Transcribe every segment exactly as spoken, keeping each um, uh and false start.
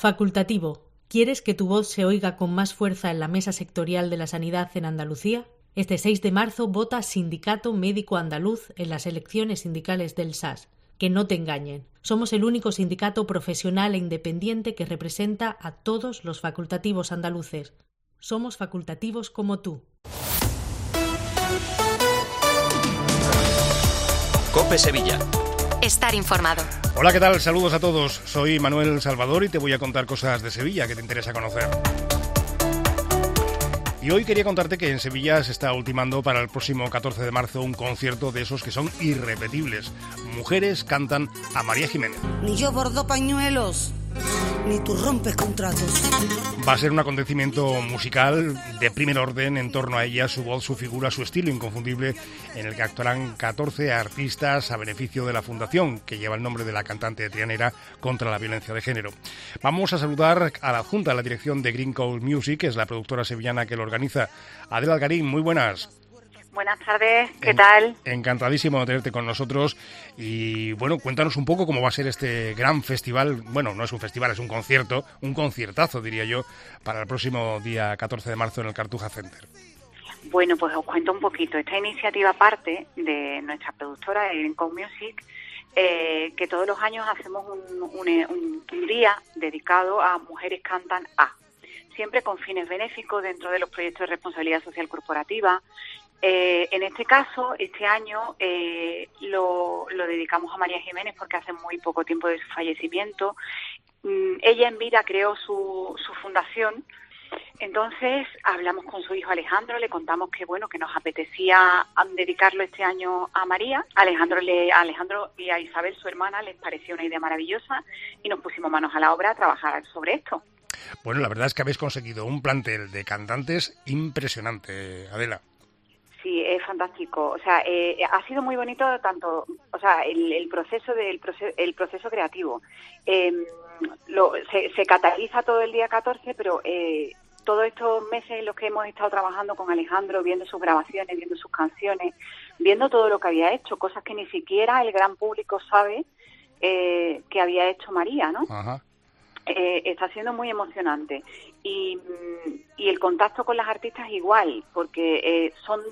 Facultativo. ¿Quieres que tu voz se oiga con más fuerza en la mesa sectorial de la sanidad en Andalucía? Este seis de marzo vota Sindicato Médico Andaluz en las elecciones sindicales del S A S. Que no te engañen. Somos el único sindicato profesional e independiente que representa a todos los facultativos andaluces. Somos facultativos como tú. COPE Sevilla. Estar informado. Hola, ¿qué tal? Saludos a todos. Soy Manuel Salvador y te voy a contar cosas de Sevilla que te interesa conocer. Y hoy quería contarte que en Sevilla se está ultimando para el próximo catorce de marzo un concierto de esos que son irrepetibles. Mujeres cantan a María Jiménez. Ni yo bordo pañuelos, ni tú rompes contratos. Va a ser un acontecimiento musical de primer orden en torno a ella, su voz, su figura, su estilo inconfundible, en el que actuarán catorce artistas a beneficio de la fundación que lleva el nombre de la cantante trianera contra la violencia de género. Vamos a saludar a la Junta de la dirección de Green Coast Music, que es la productora sevillana que lo organiza. Adela Algarín, muy buenas. Buenas tardes, ¿qué en, tal? Encantadísimo de tenerte con nosotros y bueno, cuéntanos un poco cómo va a ser este gran festival. Bueno, no es un festival, es un concierto, un conciertazo diría yo, para el próximo día catorce de marzo en el Cartuja Center. Bueno, pues os cuento un poquito. Esta iniciativa parte de nuestra productora Green Coast Music, eh, que todos los años hacemos un, un, un, un día dedicado a Mujeres Cantan A, siempre con fines benéficos dentro de los proyectos de responsabilidad social corporativa. Eh, en este caso, este año eh, lo, lo dedicamos a María Jiménez porque hace muy poco tiempo de su fallecimiento. Mm, ella en vida creó su, su fundación, entonces hablamos con su hijo Alejandro, le contamos que bueno que nos apetecía dedicarlo este año a María. Alejandro, le, a Alejandro y a Isabel, su hermana, les pareció una idea maravillosa y nos pusimos manos a la obra a trabajar sobre esto. Bueno, la verdad es que habéis conseguido un plantel de cantantes impresionante, Adela. Sí, es fantástico. O sea, eh, ha sido muy bonito tanto, o sea, el, el proceso del proceso, el proceso creativo. Eh, lo, se, se cataliza todo el día catorce, pero eh, todos estos meses en los que hemos estado trabajando con Alejandro, viendo sus grabaciones, viendo sus canciones, viendo todo lo que había hecho, cosas que ni siquiera el gran público sabe eh, que había hecho María, ¿no? Ajá. Eh, está siendo muy emocionante y, y el contacto con las artistas igual, porque eh, son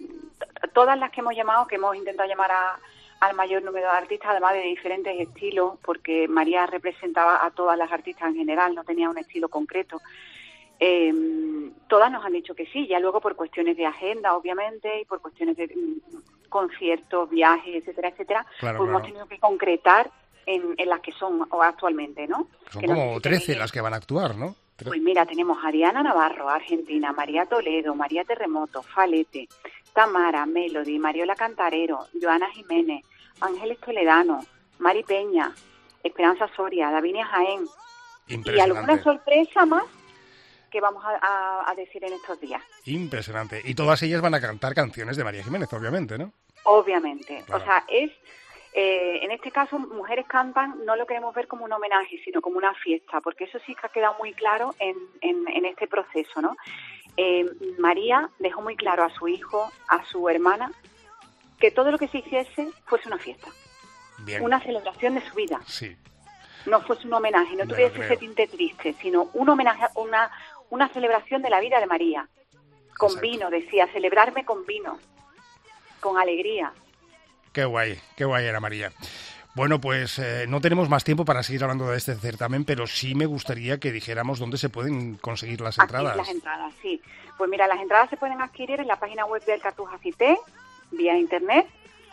todas las que hemos llamado, que hemos intentado llamar a, al mayor número de artistas, además de diferentes estilos, porque María representaba a todas las artistas en general, no tenía un estilo concreto. Eh, todas nos han dicho que sí, ya luego por cuestiones de agenda, obviamente, y por cuestiones de mm, conciertos, viajes, etcétera, etcétera, claro, pues claro. hemos tenido que concretar En, en las que son actualmente, ¿no? Son que como no trece las que van a actuar, ¿no? Pues mira, tenemos a Diana Navarro, Argentina, María Toledo, María Terremoto, Falete, Tamara, Melody, Mariola Cantarero, Joana Jiménez, Ángeles Toledano, Mari Peña, Esperanza Soria, Davinia Jaén y alguna sorpresa más que vamos a, a, a decir en estos días. Impresionante. Y todas ellas van a cantar canciones de María Jiménez, obviamente, ¿no? Obviamente. Claro. O sea, es... Eh, en este caso, Mujeres Cantan no lo queremos ver como un homenaje, sino como una fiesta, porque eso sí que ha quedado muy claro en, en, en este proceso, ¿no? Eh, María dejó muy claro a su hijo, a su hermana, que todo lo que se hiciese fuese una fiesta. Bien. Una celebración de su vida. Sí. No fuese un homenaje, no Me tuviese ese tinte triste, sino un homenaje, una, una celebración de la vida de María. Con Exacto. vino, decía, celebrarme con vino, con alegría. Qué guay, qué guay era María. Bueno, pues eh, no tenemos más tiempo para seguir hablando de este certamen, pero sí me gustaría que dijéramos dónde se pueden conseguir las entradas. Aquí las entradas, sí. Pues mira, las entradas se pueden adquirir en la página web del Cartuja Cité, vía internet.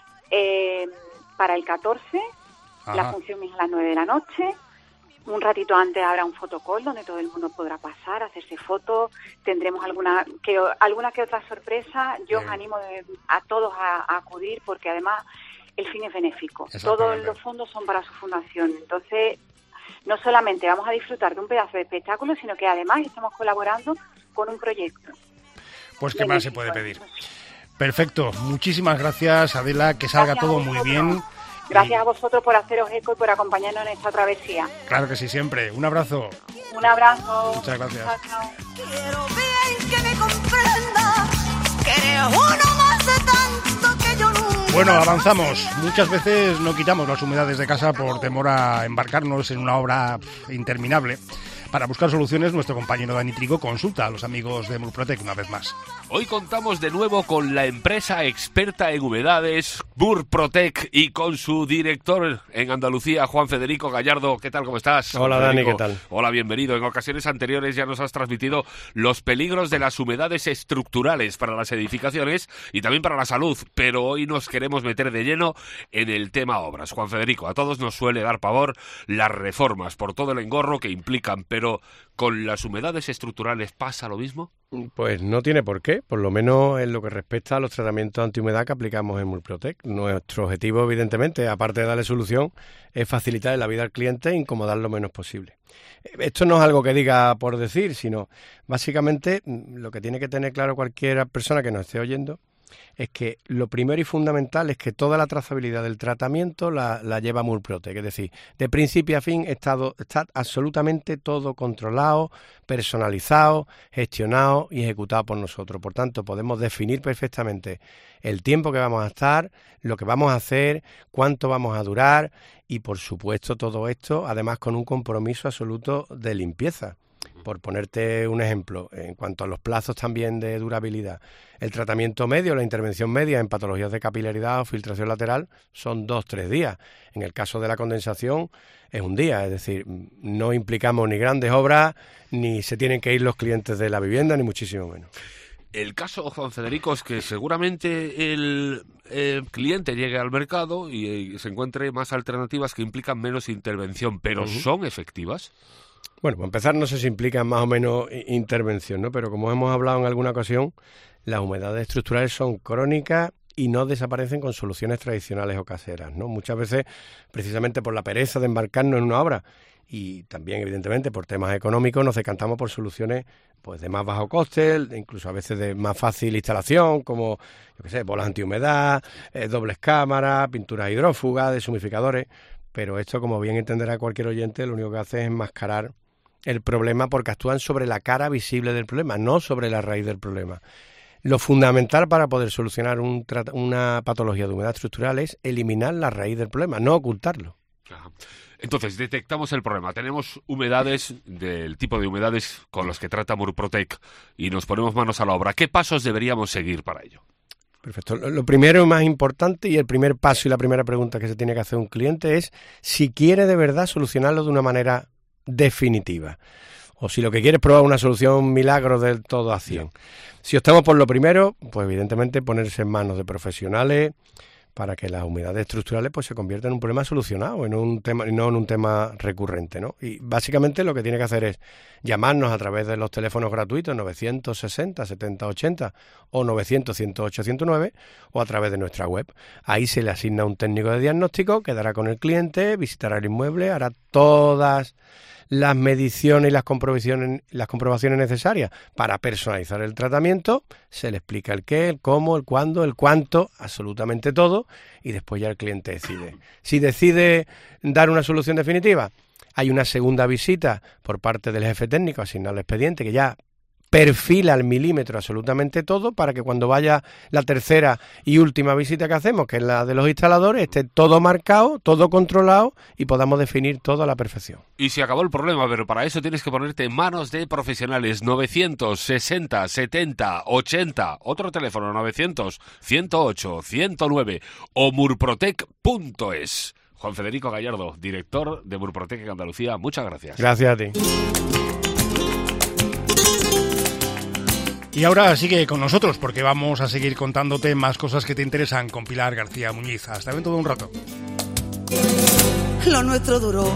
Eh, para el catorce, Ajá. La función es a las nueve de la noche. Un ratito antes habrá un fotocall donde todo el mundo podrá pasar, hacerse fotos. Tendremos alguna que alguna que otra sorpresa. Yo Bien. os animo de, a todos a, a acudir porque además el fin es benéfico. Todos los fondos son para su fundación. Entonces, no solamente vamos a disfrutar de un pedazo de espectáculo, sino que además estamos colaborando con un proyecto. Pues qué más se puede pedir. Perfecto. Muchísimas gracias, Adela. Que salga Gracias todo muy bien. Gracias y... a vosotros por haceros eco y por acompañarnos en esta travesía. Claro que sí, siempre. Un abrazo. Un abrazo. Muchas gracias. Chao, chao. Quiero bien que me comprenda, que eres uno más de tanto que yo nunca Bueno, avanzamos. Muchas veces no quitamos las humedades de casa por temor a embarcarnos en una obra interminable. Para buscar soluciones, nuestro compañero Dani Trigo consulta a los amigos de Murprotec una vez más. Hoy contamos de nuevo con la empresa experta en humedades, Murprotec, y con su director en Andalucía, Juan Federico Gallardo. ¿Qué tal? ¿Cómo estás? Hola, Dani, ¿qué tal? Hola, bienvenido. En ocasiones anteriores ya nos has transmitido los peligros de las humedades estructurales para las edificaciones y también para la salud, pero hoy nos queremos meter de lleno en el tema obras. Juan Federico, a todos nos suele dar pavor las reformas por todo el engorro que implican, pero Pero, ¿con las humedades estructurales pasa lo mismo? Pues no tiene por qué, por lo menos en lo que respecta a los tratamientos antihumedad que aplicamos en Murprotec. Nuestro objetivo, evidentemente, aparte de darle solución, es facilitar la vida al cliente e incomodar lo menos posible. Esto no es algo que diga por decir, sino básicamente lo que tiene que tener claro cualquier persona que nos esté oyendo es que lo primero y fundamental es que toda la trazabilidad del tratamiento la, la lleva Murprotec, es decir, de principio a fin está, está absolutamente todo controlado, personalizado, gestionado y ejecutado por nosotros. Por tanto, podemos definir perfectamente el tiempo que vamos a estar, lo que vamos a hacer, cuánto vamos a durar y, por supuesto, todo esto, además con un compromiso absoluto de limpieza. Por ponerte un ejemplo, en cuanto a los plazos también de durabilidad, el tratamiento medio, la intervención media en patologías de capilaridad o filtración lateral son dos, tres días. En el caso de la condensación es un día, es decir, no implicamos ni grandes obras, ni se tienen que ir los clientes de la vivienda, ni muchísimo menos. El caso, Juan Federico, es que seguramente el eh, cliente llegue al mercado y eh, se encuentre más alternativas que implican menos intervención, pero uh-huh. ¿son efectivas? Bueno, para empezar, no sé si implican más o menos intervención, ¿no? Pero como hemos hablado en alguna ocasión, las humedades estructurales son crónicas y no desaparecen con soluciones tradicionales o caseras, ¿no? Muchas veces, precisamente por la pereza de embarcarnos en una obra y también, evidentemente, por temas económicos, nos decantamos por soluciones pues de más bajo coste, incluso a veces de más fácil instalación, como, yo qué sé, bolas antihumedad, eh, dobles cámaras, pinturas hidrófugas, deshumificadores. Pero esto, como bien entenderá cualquier oyente, lo único que hace es enmascarar el problema porque actúan sobre la cara visible del problema, no sobre la raíz del problema. Lo fundamental para poder solucionar un trat- una patología de humedad estructural es eliminar la raíz del problema, no ocultarlo. Ajá. Entonces, detectamos el problema. Tenemos humedades del tipo de humedades con los que trata Murprotec y nos ponemos manos a la obra. ¿Qué pasos deberíamos seguir para ello? Perfecto. Lo primero y más importante y el primer paso y la primera pregunta que se tiene que hacer un cliente es si quiere de verdad solucionarlo de una manera definitiva o si lo que quiere es probar una solución milagro del todo a cien. Si optamos por lo primero, pues evidentemente ponerse en manos de profesionales para que las humedades estructurales pues se conviertan en un problema solucionado, en un tema, y no en un tema recurrente, ¿no? Y básicamente lo que tiene que hacer es llamarnos a través de los teléfonos gratuitos novecientos sesenta, setenta, ochenta o novecientos, ciento ocho, ciento nueve o a través de nuestra web. Ahí se le asigna un técnico de diagnóstico, quedará con el cliente, visitará el inmueble, hará todas las mediciones y las comprobaciones, las comprobaciones necesarias para personalizar el tratamiento, se le explica el qué, el cómo, el cuándo, el cuánto, absolutamente todo, y después ya el cliente decide. Si decide dar una solución definitiva, hay una segunda visita por parte del jefe técnico asignado al expediente que ya perfila al milímetro absolutamente todo para que cuando vaya la tercera y última visita que hacemos, que es la de los instaladores, esté todo marcado, todo controlado y podamos definir todo a la perfección. Y se acabó el problema, pero para eso tienes que ponerte en manos de profesionales. Novecientos sesenta, setenta, ochenta, otro teléfono novecientos, ciento ocho, ciento nueve o murprotec punto es. Juan Federico Gallardo, director de Murprotec en Andalucía, muchas gracias. Gracias a ti. Y ahora sigue con nosotros porque vamos a seguir contándote más cosas que te interesan con Pilar García Muñiz. Hasta dentro de un rato. Lo nuestro duró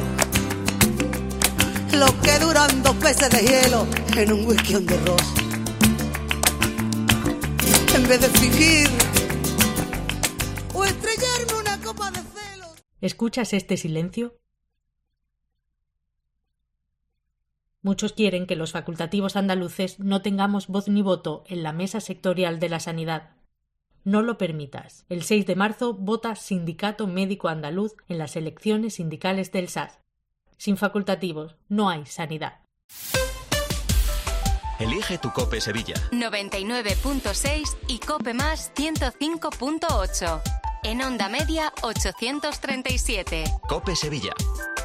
lo que duran dos peces de hielo en un whisky on the rocks. En vez de fingir o estrellarme una copa de celos. ¿Escuchas este silencio? Muchos quieren que los facultativos andaluces no tengamos voz ni voto en la mesa sectorial de la sanidad. No lo permitas. El seis de marzo vota Sindicato Médico Andaluz en las elecciones sindicales del S A S. Sin facultativos no hay sanidad. Elige tu COPE Sevilla. noventa y nueve punto seis y COPE más ciento cinco punto ocho. En Onda Media ochocientos treinta y siete. COPE Sevilla.